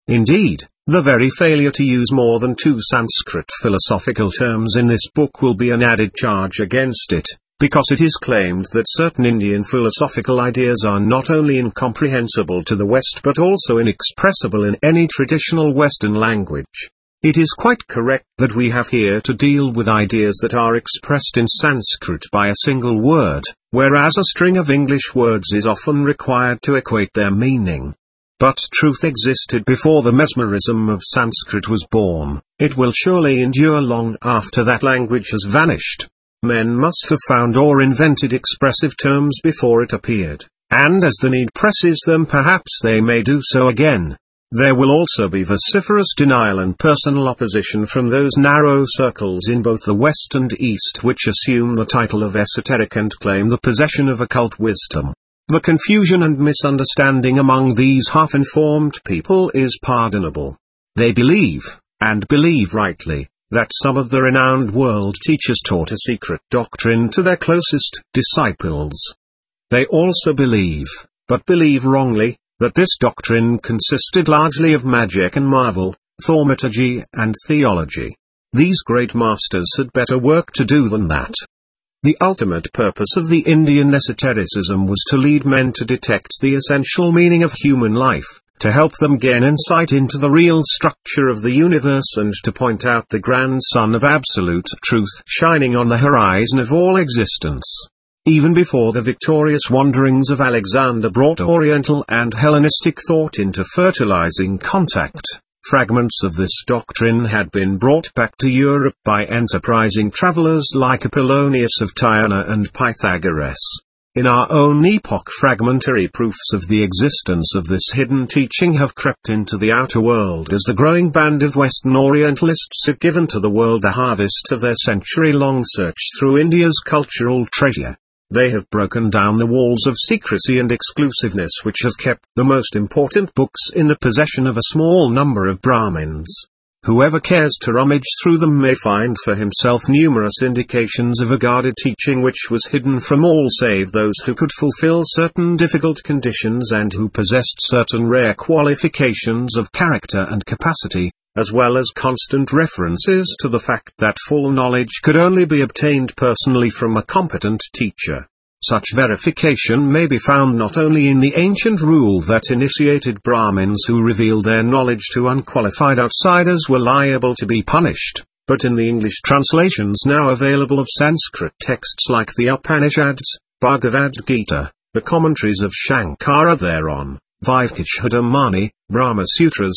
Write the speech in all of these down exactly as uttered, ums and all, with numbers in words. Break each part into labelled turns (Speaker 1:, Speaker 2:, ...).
Speaker 1: Indeed, the very failure to use more than two Sanskrit philosophical terms in this book will be an added charge against it, because it is claimed that certain Indian philosophical ideas are not only incomprehensible to the West but also inexpressible in any traditional Western language. It is quite correct that we have here to deal with ideas that are expressed in Sanskrit by a single word, whereas a string of English words is often required to equate their meaning. But truth existed before the mesmerism of Sanskrit was born. It will surely endure long after that language has vanished. Men must have found or invented expressive terms before it appeared, and as the need presses them perhaps they may do so again. There will also be vociferous denial and personal opposition from those narrow circles in both the West and East which assume the title of esoteric and claim the possession of occult wisdom. The confusion and misunderstanding among these half-informed people is pardonable. They believe, and believe rightly, that some of the renowned world teachers taught a secret doctrine to their closest disciples. They also believe, but believe wrongly, that this doctrine consisted largely of magic and marvel, thaumaturgy and theology. These great masters had better work to do than that. The ultimate purpose of the Indian esotericism was to lead men to detect the essential meaning of human life, to help them gain insight into the real structure of the universe and to point out the grand sun of absolute truth shining on the horizon of all existence. Even before the victorious wanderings of Alexander brought Oriental and Hellenistic thought into fertilizing contact, fragments of this doctrine had been brought back to Europe by enterprising travelers like Apollonius of Tyana and Pythagoras. In our own epoch, fragmentary proofs of the existence of this hidden teaching have crept into the outer world as the growing band of Western Orientalists have given to the world a harvest of their century-long search through India's cultural treasure. They have broken down the walls of secrecy and exclusiveness which have kept the most important books in the possession of a small number of Brahmins. Whoever cares to rummage through them may find for himself numerous indications of a guarded teaching which was hidden from all save those who could fulfill certain difficult conditions and who possessed certain rare qualifications of character and capacity, as well as constant references to the fact that full knowledge could only be obtained personally from a competent teacher. Such verification may be found not only in the ancient rule that initiated Brahmins who revealed their knowledge to unqualified outsiders were liable to be punished, but in the English translations now available of Sanskrit texts like the Upanishads, Bhagavad Gita, the commentaries of Shankara thereon, Vivekachudamani, Brahma Sutras,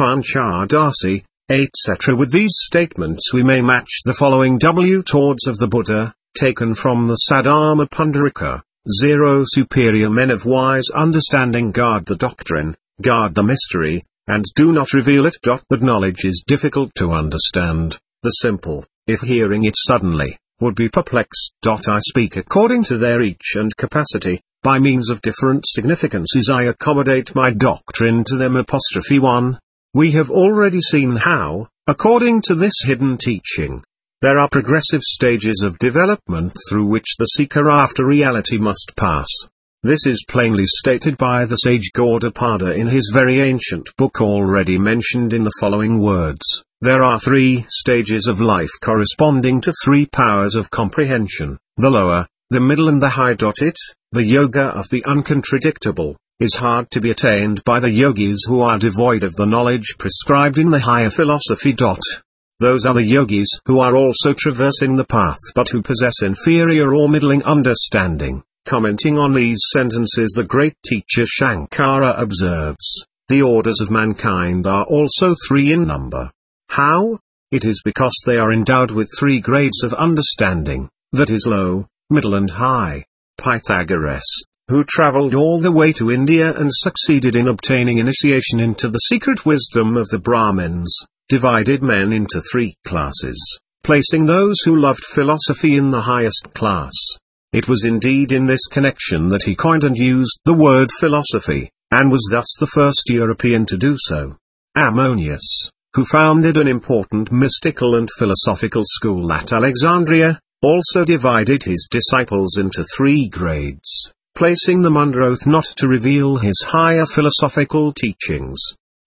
Speaker 1: Panchadasi, et cetera. With these statements we may match the following W towards of the Buddha, taken from the Saddharma Pundarika. Zero superior men of wise understanding guard the doctrine, guard the mystery, and do not reveal it. That knowledge is difficult to understand. The simple, if hearing it suddenly, would be perplexed. I speak according to their each and capacity. By means of different significances I accommodate my doctrine to them. Apostrophe one. We have already seen how, according to this hidden teaching, there are progressive stages of development through which the seeker after reality must pass. This is plainly stated by the sage Gaudapada in his very ancient book already mentioned in the following words: there are three stages of life corresponding to three powers of comprehension, the lower, the middle and the high. It, the yoga of the uncontradictable, is hard to be attained by the yogis who are devoid of the knowledge prescribed in the higher philosophy. Those are the yogis who are also traversing the path but who possess inferior or middling understanding. Commenting on these sentences, the great teacher Shankara observes, the orders of mankind are also three in number. How? It is because they are endowed with three grades of understanding, that is low, middle and high. Pythagoras, who travelled all the way to India and succeeded in obtaining initiation into the secret wisdom of the Brahmins, divided men into three classes, placing those who loved philosophy in the highest class. It was indeed in this connection that he coined and used the word philosophy, and was thus the first European to do so. Ammonius, who founded an important mystical and philosophical school at Alexandria, also divided his disciples into three grades, placing them under oath not to reveal his higher philosophical teachings.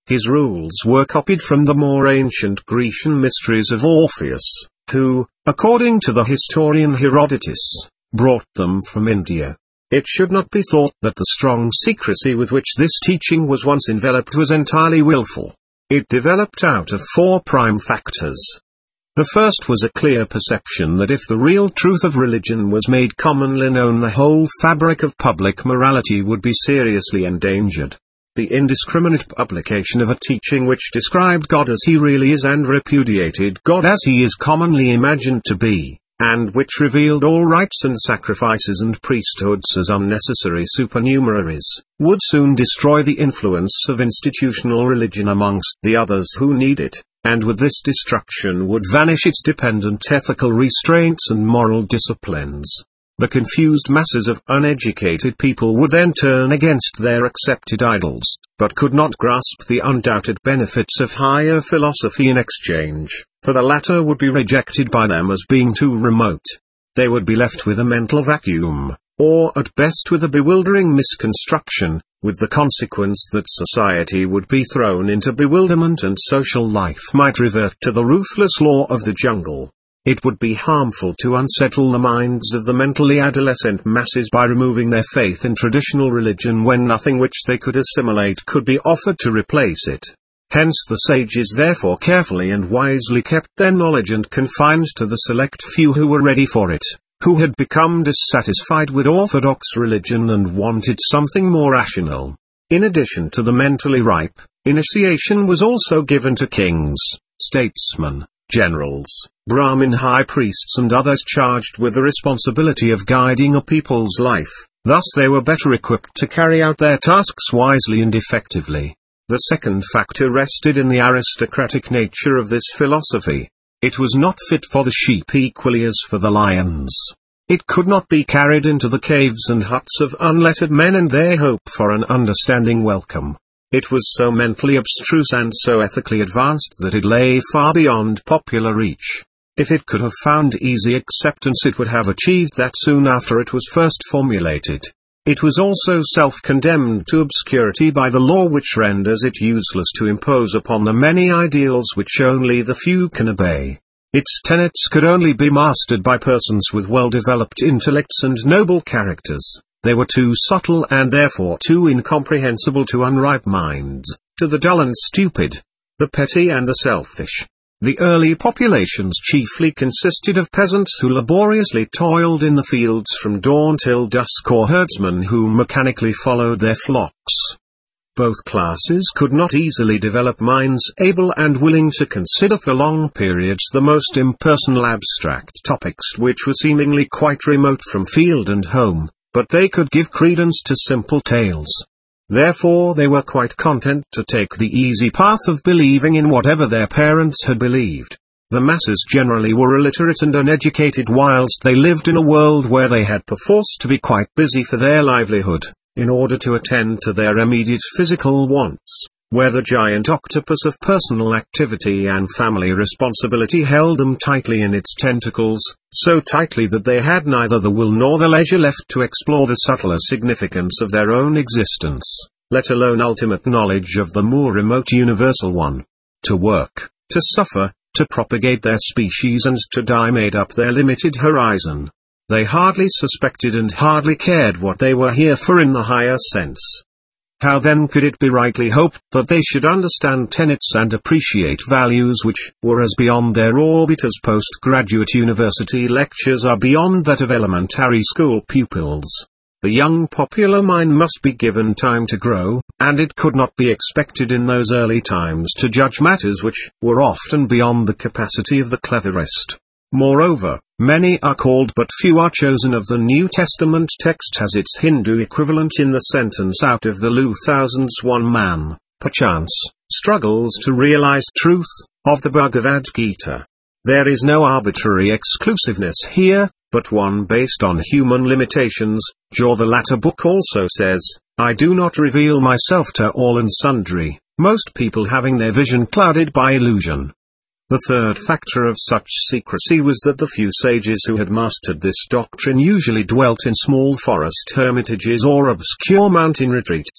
Speaker 1: His rules were copied from the more ancient Grecian mysteries of Orpheus, who, according to the historian Herodotus, brought them from India. It should not be thought that the strong secrecy with which this teaching was once enveloped was entirely willful. It developed out of four prime factors. The first was a clear perception that if the real truth of religion was made commonly known, the whole fabric of public morality would be seriously endangered. The indiscriminate publication of a teaching which described God as he really is and repudiated God as he is commonly imagined to be, and which revealed all rites and sacrifices and priesthoods as unnecessary supernumeraries, would soon destroy the influence of institutional religion amongst the others who need it, and with this destruction would vanish its dependent ethical restraints and moral disciplines. The confused masses of uneducated people would then turn against their accepted idols, but could not grasp the undoubted benefits of higher philosophy in exchange, for the latter would be rejected by them as being too remote. They would be left with a mental vacuum, or at best with a bewildering misconstruction, with the consequence that society would be thrown into bewilderment and social life might revert to the ruthless law of the jungle. It would be harmful to unsettle the minds of the mentally adolescent masses by removing their faith in traditional religion when nothing which they could assimilate could be offered to replace it. Hence the sages therefore carefully and wisely kept their knowledge and confined to the select few who were ready for it, who had become dissatisfied with orthodox religion and wanted something more rational. In addition to the mentally ripe, initiation was also given to kings, statesmen, generals, Brahmin high priests and others charged with the responsibility of guiding a people's life. Thus they were better equipped to carry out their tasks wisely and effectively. The second factor rested in the aristocratic nature of this philosophy. It was not fit for the sheep equally as for the lions. It could not be carried into the caves and huts of unlettered men and there hope for an understanding welcome. It was so mentally abstruse and so ethically advanced that it lay far beyond popular reach. If it could have found easy acceptance, it would have achieved that soon after it was first formulated. It was also self-condemned to obscurity by the law which renders it useless to impose upon the many ideals which only the few can obey. Its tenets could only be mastered by persons with well-developed intellects and noble characters. They were too subtle and therefore too incomprehensible to unripe minds, to the dull and stupid, the petty and the selfish. The early populations chiefly consisted of peasants who laboriously toiled in the fields from dawn till dusk, or herdsmen who mechanically followed their flocks. Both classes could not easily develop minds able and willing to consider for long periods the most impersonal abstract topics which were seemingly quite remote from field and home, but they could give credence to simple tales. Therefore they were quite content to take the easy path of believing in whatever their parents had believed. The masses generally were illiterate and uneducated whilst they lived in a world where they had perforce to be quite busy for their livelihood, in order to attend to their immediate physical wants, where the giant octopus of personal activity and family responsibility held them tightly in its tentacles, so tightly that they had neither the will nor the leisure left to explore the subtler significance of their own existence, let alone ultimate knowledge of the more remote universal one. To work, to suffer, to propagate their species and to die made up their limited horizon. They hardly suspected and hardly cared what they were here for in the higher sense. How then could it be rightly hoped that they should understand tenets and appreciate values which were as beyond their orbit as postgraduate university lectures are beyond that of elementary school pupils? The young popular mind must be given time to grow, and it could not be expected in those early times to judge matters which were often beyond the capacity of the cleverest. Moreover, many are called but few are chosen. Of the New Testament text has its Hindu equivalent in the sentence, out of the Lu thousands one man, perchance, struggles to realize truth, of the Bhagavad Gita. There is no arbitrary exclusiveness here, but one based on human limitations. Jaw the latter book also says, I do not reveal myself to all and sundry, most people having their vision clouded by illusion. The third factor of such secrecy was that the few sages who had mastered this doctrine usually dwelt in small forest hermitages or obscure mountain retreats.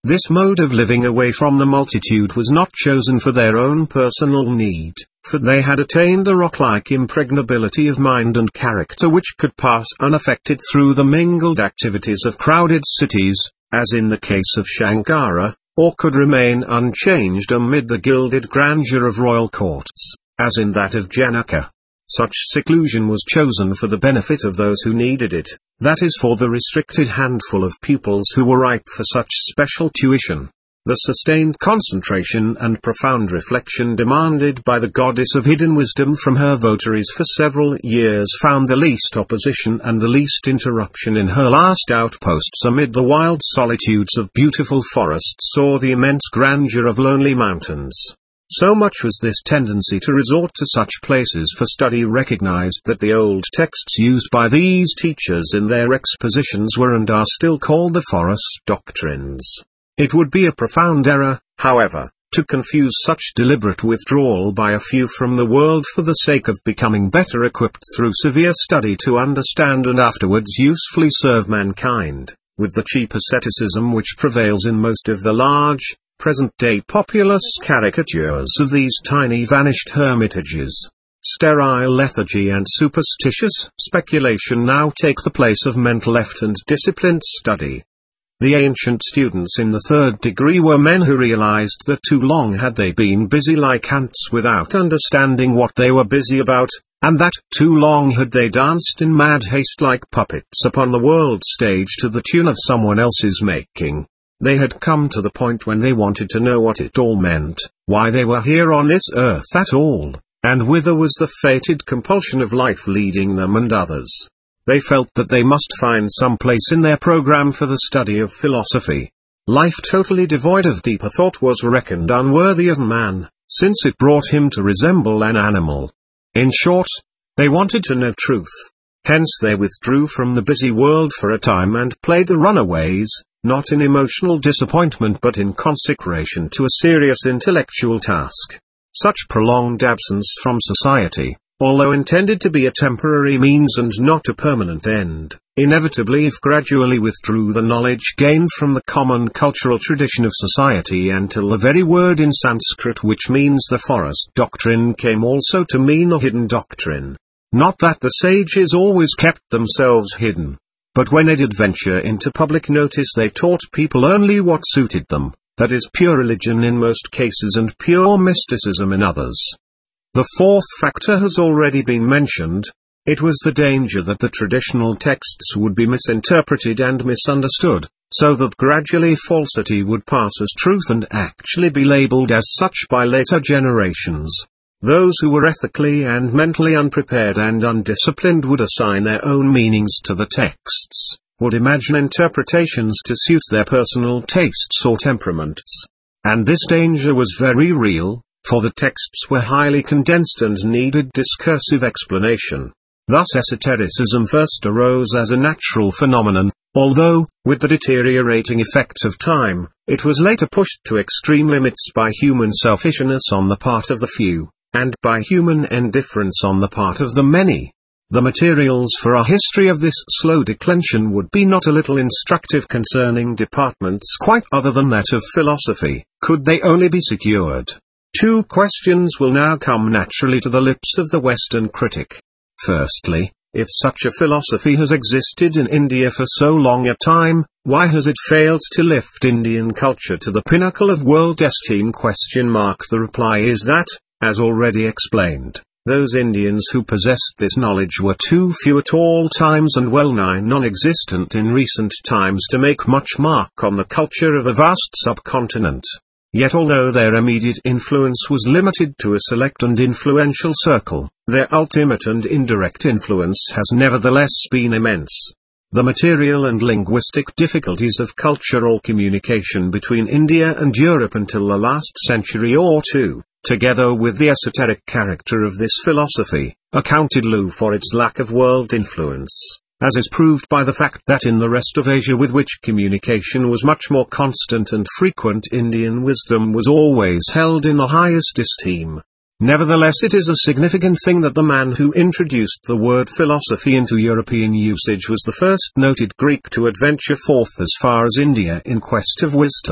Speaker 1: This mode of living away from the multitude was not chosen for their own personal need, for they had attained a rock-like impregnability of mind and character which could pass unaffected through the mingled activities of crowded cities, as in the case of Shankara, or could remain unchanged amid the gilded grandeur of royal courts, as in that of Janaka. Such seclusion was chosen for the benefit of those who needed it, that is for the restricted handful of pupils who were ripe for such special tuition. The sustained concentration and profound reflection demanded by the goddess of hidden wisdom from her votaries for several years found the least opposition and the least interruption in her last outposts amid the wild solitudes of beautiful forests or the immense grandeur of lonely mountains. So much was this tendency to resort to such places for study recognized that the old texts used by these teachers in their expositions were and are still called the forest doctrines. It would be a profound error, however, to confuse such deliberate withdrawal by a few from the world for the sake of becoming better equipped through severe study to understand and afterwards usefully serve mankind, with the cheap asceticism which prevails in most of the large, present-day populous caricatures of these tiny vanished hermitages. Sterile lethargy and superstitious speculation now take the place of mental effort and disciplined study. The ancient students in the third degree were men who realized that too long had they been busy like ants without understanding what they were busy about, and that too long had they danced in mad haste like puppets upon the world stage to the tune of someone else's making. They had come to the point when they wanted to know what it all meant, why they were here on this earth at all, and whither was the fated compulsion of life leading them and others. They felt that they must find some place in their program for the study of philosophy. Life totally devoid of deeper thought was reckoned unworthy of man, since it brought him to resemble an animal. In short, they wanted to know truth. Hence they withdrew from the busy world for a time and played the runaways, not in emotional disappointment but in consecration to a serious intellectual task. Such prolonged absence from society, although intended to be a temporary means and not a permanent end, inevitably if gradually withdrew the knowledge gained from the common cultural tradition of society until the very word in Sanskrit which means the forest doctrine came also to mean a hidden doctrine. Not that the sages always kept themselves hidden, but when they did venture into public notice they taught people only what suited them, that is pure religion in most cases and pure mysticism in others. The fourth factor has already been mentioned. It was the danger that the traditional texts would be misinterpreted and misunderstood, so that gradually falsity would pass as truth and actually be labeled as such by later generations. Those who were ethically and mentally unprepared and undisciplined would assign their own meanings to the texts, would imagine interpretations to suit their personal tastes or temperaments. And this danger was very real, for the texts were highly condensed and needed discursive explanation. Thus esotericism first arose as a natural phenomenon, although, with the deteriorating effects of time, it was later pushed to extreme limits by human selfishness on the part of the few, and by human indifference on the part of the many. The materials for a history of this slow declension would be not a little instructive concerning departments quite other than that of philosophy, could they only be secured. Two questions will now come naturally to the lips of the Western critic. Firstly, if such a philosophy has existed in India for so long a time, why has it failed to lift Indian culture to the pinnacle of world esteem? Question mark. The reply is that, as already explained, those Indians who possessed this knowledge were too few at all times and well-nigh non-existent in recent times to make much mark on the culture of a vast subcontinent. Yet although their immediate influence was limited to a select and influential circle, their ultimate and indirect influence has nevertheless been immense. The material and linguistic difficulties of cultural communication between India and Europe until the last century or two, together with the esoteric character of this philosophy, accounted low for its lack of world influence, as is proved by the fact that in the rest of Asia with which communication was much more constant and frequent, Indian wisdom was always held in the highest esteem. Nevertheless, it is a significant thing that the man who introduced the word philosophy into European usage was the first noted Greek to adventure forth as far as India in quest of wisdom.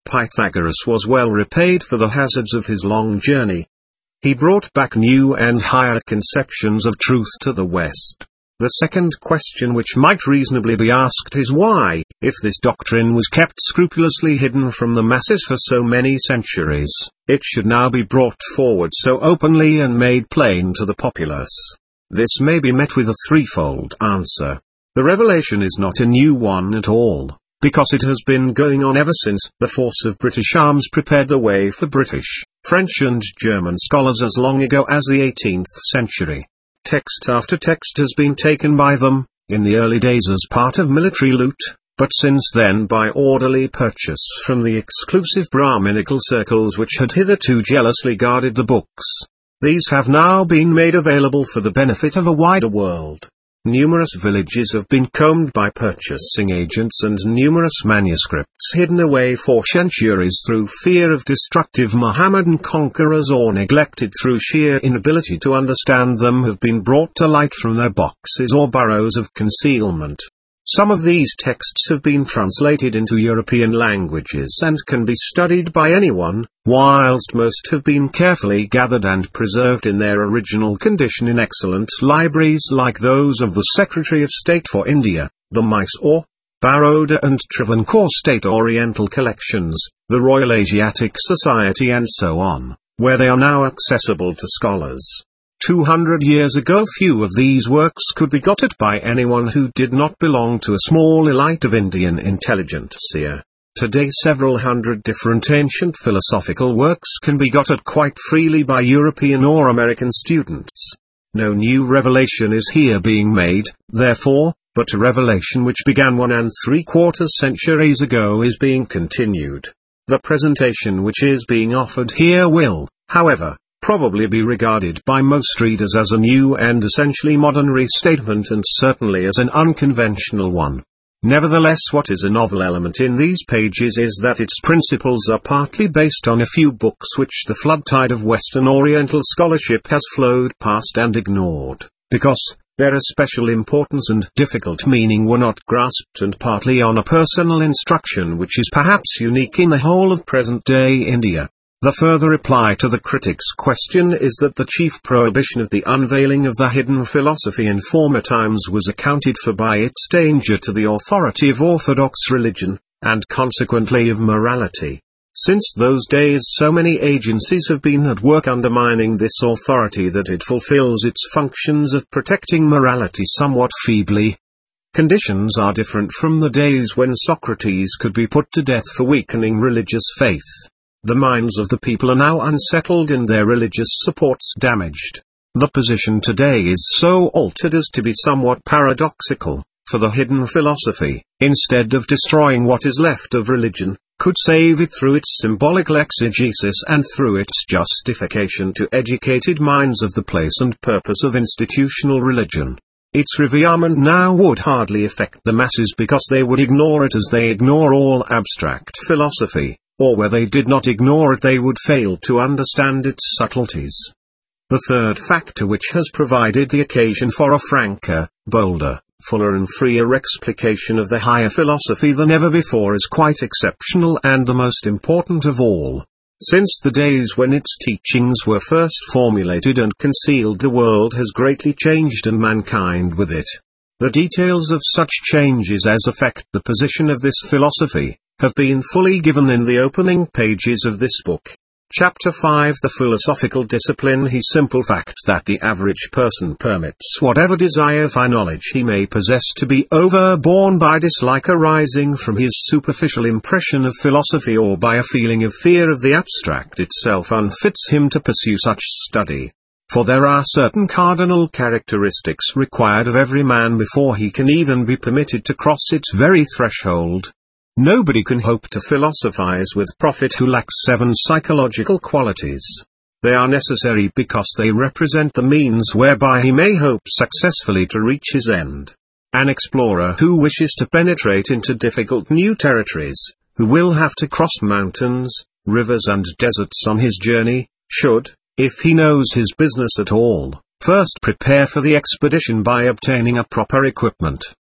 Speaker 1: Pythagoras was well repaid for the hazards of his long journey. He brought back new and higher conceptions of truth to the West. The second question which might reasonably be asked is why, if this doctrine was kept scrupulously hidden from the masses for so many centuries, it should now be brought forward so openly and made plain to the populace. This may be met with a threefold answer. The revelation is not a new one at all, because it has been going on ever since the force of British arms prepared the way for British, French and German scholars as long ago as the eighteenth century. Text after text has been taken by them, in the early days as part of military loot, but since then by orderly purchase from the exclusive Brahminical circles which had hitherto jealously guarded the books. These have now been made available for the benefit of a wider world. Numerous villages have been combed by purchasing agents and numerous manuscripts hidden away for centuries through fear of destructive Mohammedan conquerors or neglected through sheer inability to understand them have been brought to light from their boxes or burrows of concealment. Some of these texts have been translated into European languages and can be studied by anyone, whilst most have been carefully gathered and preserved in their original condition in excellent libraries like those of the Secretary of State for India, the Mysore, Baroda and Travancore State Oriental Collections, the Royal Asiatic Society and so on, where they are now accessible to scholars. Two hundred years ago few of these works could be got at by anyone who did not belong to a small elite of Indian intelligentsia. Today several hundred different ancient philosophical works can be got at quite freely by European or American students. No new revelation is here being made, therefore, but a revelation which began one and three quarters centuries ago is being continued. The presentation which is being offered here will, however, probably be regarded by most readers as a new and essentially modern restatement and certainly as an unconventional one. Nevertheless, what is a novel element in these pages is that its principles are partly based on a few books which the flood tide of Western Oriental scholarship has flowed past and ignored, because their especial importance and difficult meaning were not grasped, and partly on a personal instruction which is perhaps unique in the whole of present-day India. The further reply to the critic's question is that the chief prohibition of the unveiling of the hidden philosophy in former times was accounted for by its danger to the authority of orthodox religion, and consequently of morality. Since those days so many agencies have been at work undermining this authority that it fulfills its functions of protecting morality somewhat feebly. Conditions are different from the days when Socrates could be put to death for weakening religious faith. The minds of the people are now unsettled and their religious supports damaged. The position today is so altered as to be somewhat paradoxical, for the hidden philosophy, instead of destroying what is left of religion, could save it through its symbolical exegesis and through its justification to educated minds of the place and purpose of institutional religion. Its revirement now would hardly affect the masses because they would ignore it as they ignore all abstract philosophy. Or where they did not ignore it they would fail to understand its subtleties. The third factor which has provided the occasion for a franker, bolder, fuller and freer explication of the higher philosophy than ever before is quite exceptional and the most important of all. Since the days when its teachings were first formulated and concealed, the world has greatly changed and mankind with it. The details of such changes as affect the position of this philosophy have been fully given in the opening pages of this book. Chapter five The Philosophical Discipline. The simple fact that the average person permits whatever desire for knowledge he may possess to be overborne by dislike arising from his superficial impression of philosophy or by a feeling of fear of the abstract itself unfits him to pursue such study. For there are certain cardinal characteristics required of every man before he can even be permitted to cross its very threshold. Nobody can hope to philosophize with profit who lacks seven psychological qualities. They are necessary because they represent the means whereby he may hope successfully to reach his end. An explorer who wishes to penetrate into difficult new territories, who will have to cross mountains, rivers and deserts on his journey, should, if he knows his business at all, first prepare for the expedition by obtaining a proper equipment.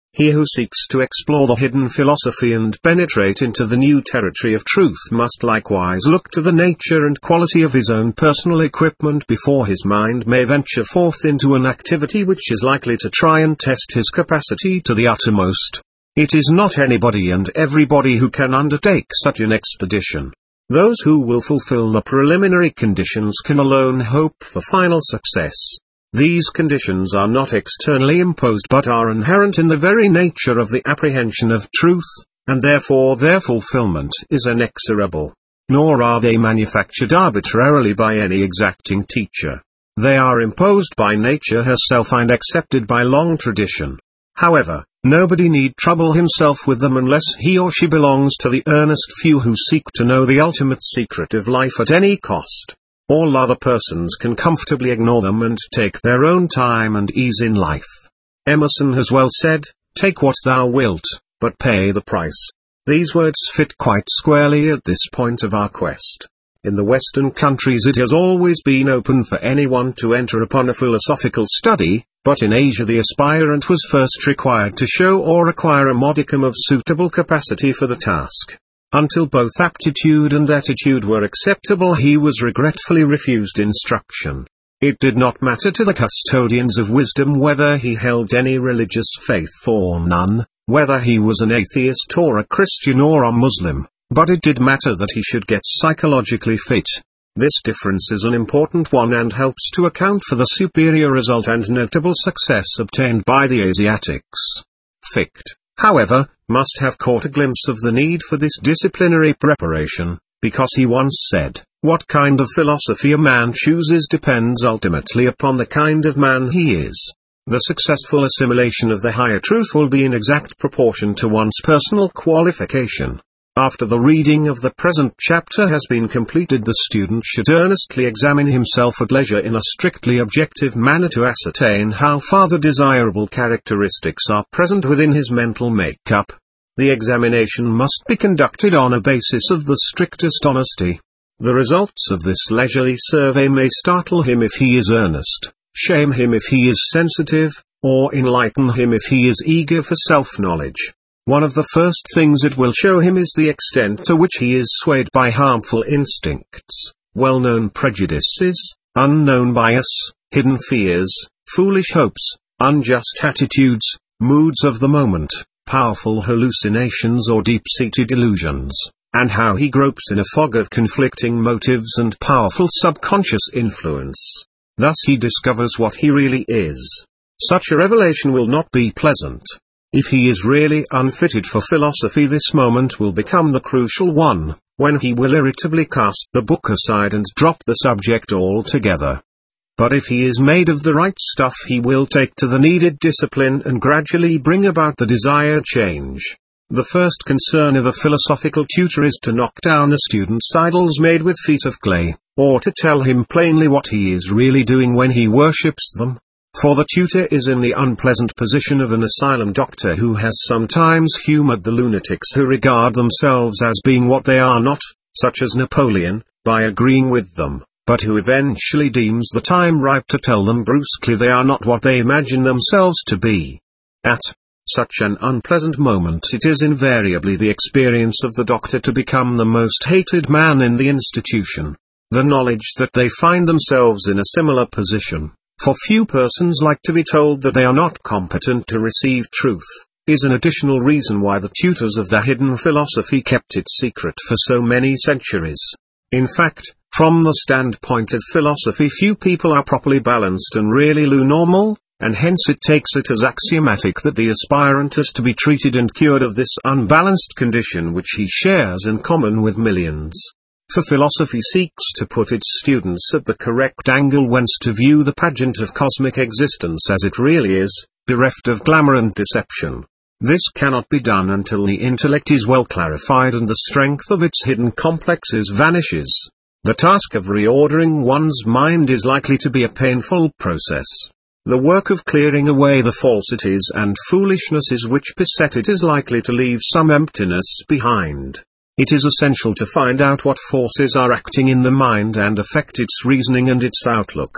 Speaker 1: He who seeks to explore the hidden philosophy and penetrate into the new territory of truth must likewise look to the nature and quality of his own personal equipment before his mind may venture forth into an activity which is likely to try and test his capacity to the uttermost. It is not anybody and everybody who can undertake such an expedition. Those who will fulfill the preliminary conditions can alone hope for final success. These conditions are not externally imposed but are inherent in the very nature of the apprehension of truth, and therefore their fulfillment is inexorable. Nor are they manufactured arbitrarily by any exacting teacher. They are imposed by nature herself and accepted by long tradition. However, nobody need trouble himself with them unless he or she belongs to the earnest few who seek to know the ultimate secret of life at any cost. All other persons can comfortably ignore them and take their own time and ease in life. Emerson has well said, "Take what thou wilt, but pay the price." These words fit quite squarely at this point of our quest. In the Western countries it has always been open for anyone to enter upon a philosophical study, but in Asia the aspirant was first required to show or acquire a modicum of suitable capacity for the task. Until both aptitude and attitude were acceptable he was regretfully refused instruction. It did not matter to the custodians of wisdom whether he held any religious faith or none, whether he was an atheist or a Christian or a Muslim, but it did matter that he should get psychologically fit. This difference is an important one and helps to account for the superior result and notable success obtained by the Asiatics. Fichte, however, must have caught a glimpse of the need for this disciplinary preparation, because he once said, "What kind of philosophy a man chooses depends ultimately upon the kind of man he is. The successful assimilation of the higher truth will be in exact proportion to one's personal qualification." After the reading of the present chapter has been completed, the student should earnestly examine himself at leisure in a strictly objective manner to ascertain how far the desirable characteristics are present within his mental make-up. The examination must be conducted on a basis of the strictest honesty. The results of this leisurely survey may startle him if he is earnest, shame him if he is sensitive, or enlighten him if he is eager for self-knowledge. One of the first things it will show him is the extent to which he is swayed by harmful instincts, well-known prejudices, unknown bias, hidden fears, foolish hopes, unjust attitudes, moods of the moment, powerful hallucinations or deep-seated illusions, and how he gropes in a fog of conflicting motives and powerful subconscious influence. Thus he discovers what he really is. Such a revelation will not be pleasant. If he is really unfitted for philosophy, this moment will become the crucial one, when he will irritably cast the book aside and drop the subject altogether. But if he is made of the right stuff, he will take to the needed discipline and gradually bring about the desired change. The first concern of a philosophical tutor is to knock down the student's idols made with feet of clay, or to tell him plainly what he is really doing when he worships them. For the tutor is in the unpleasant position of an asylum doctor who has sometimes humored the lunatics who regard themselves as being what they are not, such as Napoleon, by agreeing with them, but who eventually deems the time ripe to tell them brusquely they are not what they imagine themselves to be. At such an unpleasant moment it is invariably the experience of the doctor to become the most hated man in the institution. The knowledge that they find themselves in a similar position, for few persons like to be told that they are not competent to receive truth, is an additional reason why the tutors of the hidden philosophy kept it secret for so many centuries. In fact, from the standpoint of philosophy, few people are properly balanced and really normal, and hence it takes it as axiomatic that the aspirant is to be treated and cured of this unbalanced condition which he shares in common with millions. For philosophy seeks to put its students at the correct angle whence to view the pageant of cosmic existence as it really is, bereft of glamour and deception. This cannot be done until the intellect is well clarified and the strength of its hidden complexes vanishes. The task of reordering one's mind is likely to be a painful process. The work of clearing away the falsities and foolishnesses which beset it is likely to leave some emptiness behind. It is essential to find out what forces are acting in the mind and affect its reasoning and its outlook.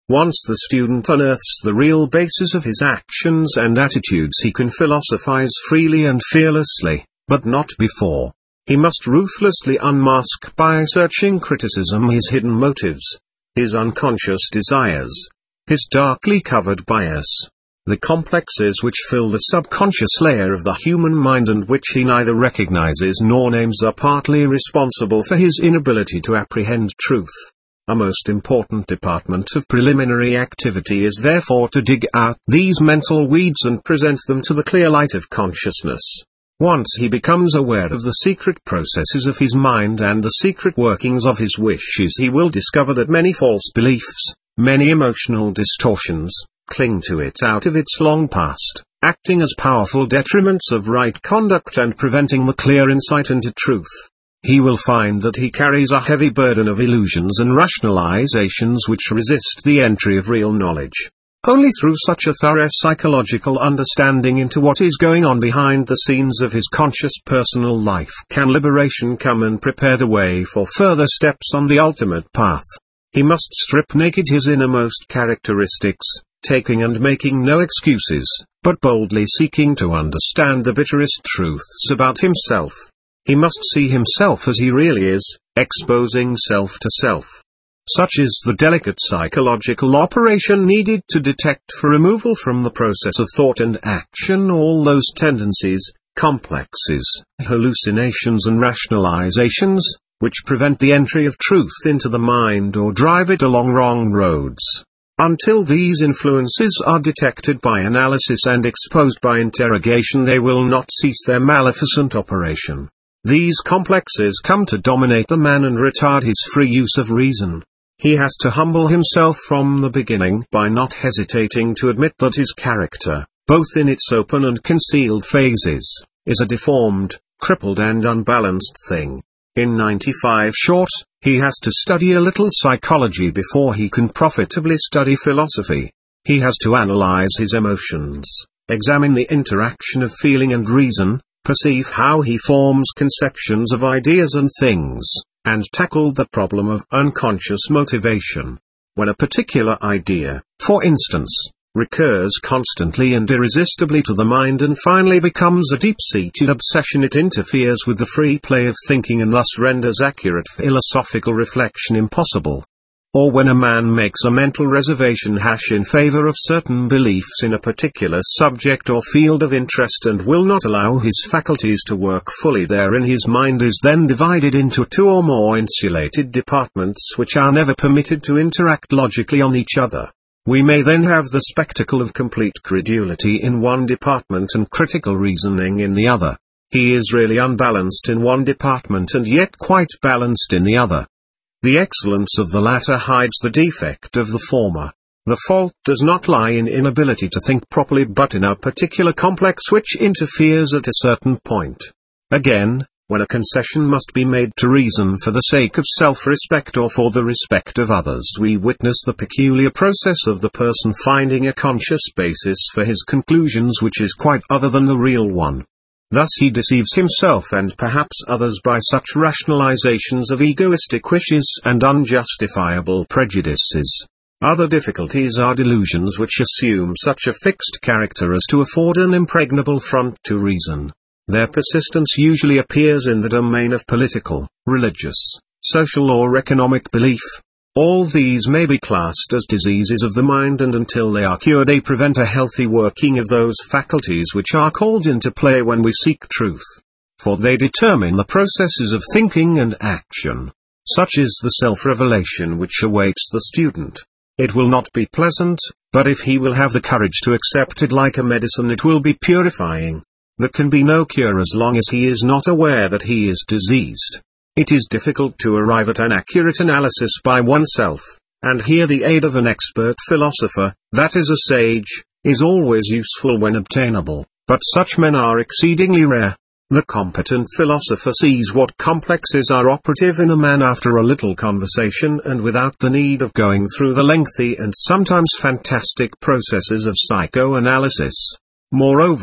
Speaker 1: Once the student unearths the real basis of his actions and attitudes, he can philosophize freely and fearlessly, but not before. He must ruthlessly unmask by searching criticism his hidden motives, his unconscious desires, his darkly covered bias, the complexes which fill the subconscious layer of the human mind and which he neither recognizes nor names are partly responsible for his inability to apprehend truth. A most important department of preliminary activity is therefore to dig out these mental weeds and present them to the clear light of consciousness. Once he becomes aware of the secret processes of his mind and the secret workings of his wishes, he will discover that many false beliefs, many emotional distortions, cling to it out of its long past, acting as powerful detriments of right conduct and preventing the clear insight into truth. He will find that he carries a heavy burden of illusions and rationalizations which resist the entry of real knowledge. Only through such a thorough psychological understanding into what is going on behind the scenes of his conscious personal life can liberation come and prepare the way for further steps on the ultimate path. He must strip naked his innermost characteristics, taking and making no excuses, but boldly seeking to understand the bitterest truths about himself. He must see himself as he really is, exposing self to self. Such is the delicate psychological operation needed to detect for removal from the process of thought and action all those tendencies, complexes, hallucinations and rationalizations, which prevent the entry of truth into the mind or drive it along wrong roads. Until these influences are detected by analysis and exposed by interrogation, they will not cease their maleficent operation. These complexes come to dominate the man and retard his free use of reason. He has to humble himself from the beginning by not hesitating to admit that his character, both in its open and concealed phases, is a deformed, crippled and unbalanced thing. In ninety-five short, he has to study a little psychology before he can profitably study philosophy. He has to analyze his emotions, examine the interaction of feeling and reason, perceive how he forms conceptions of ideas and things, and tackle the problem of unconscious motivation. When a particular idea, for instance, recurs constantly and irresistibly to the mind and finally becomes a deep-seated obsession, it interferes with the free play of thinking and thus renders accurate philosophical reflection impossible. Or when a man makes a mental reservation hash in favor of certain beliefs in a particular subject or field of interest and will not allow his faculties to work fully therein, his mind is then divided into two or more insulated departments which are never permitted to interact logically on each other. We may then have the spectacle of complete credulity in one department and critical reasoning in the other. He is really unbalanced in one department and yet quite balanced in the other. The excellence of the latter hides the defect of the former. The fault does not lie in inability to think properly but in a particular complex which interferes at a certain point. Again, when a concession must be made to reason for the sake of self-respect or for the respect of others, we witness the peculiar process of the person finding a conscious basis for his conclusions which is quite other than the real one. Thus he deceives himself and perhaps others by such rationalizations of egoistic wishes and unjustifiable prejudices. Other difficulties are delusions which assume such a fixed character as to afford an impregnable front to reason. Their persistence usually appears in the domain of political, religious, social or economic belief. All these may be classed as diseases of the mind, and until they are cured they prevent a healthy working of those faculties which are called into play when we seek truth. For they determine the processes of thinking and action. Such is the self-revelation which awaits the student. It will not be pleasant, but if he will have the courage to accept it like a medicine, it will be purifying. There can be no cure as long as he is not aware that he is diseased. It is difficult to arrive at an accurate analysis by oneself, and here the aid of an expert philosopher, that is a sage, is always useful when obtainable, but such men are exceedingly rare. The competent philosopher sees what complexes are operative in a man after a little conversation and without the need of going through the lengthy and sometimes fantastic processes of psychoanalysis. Moreover,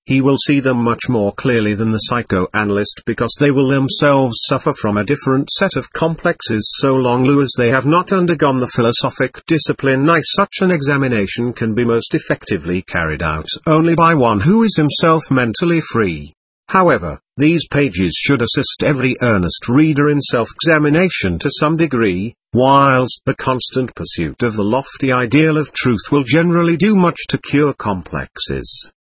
Speaker 2: he will see them much more clearly than the psychoanalyst, because they will themselves suffer from a different set of complexes so long as they have not undergone the philosophic discipline. Such an examination can be most effectively carried out only by one who is himself mentally free. However, these pages should assist every earnest reader in self-examination to some degree, whilst the constant pursuit of the lofty ideal of truth will generally do much to cure complexes.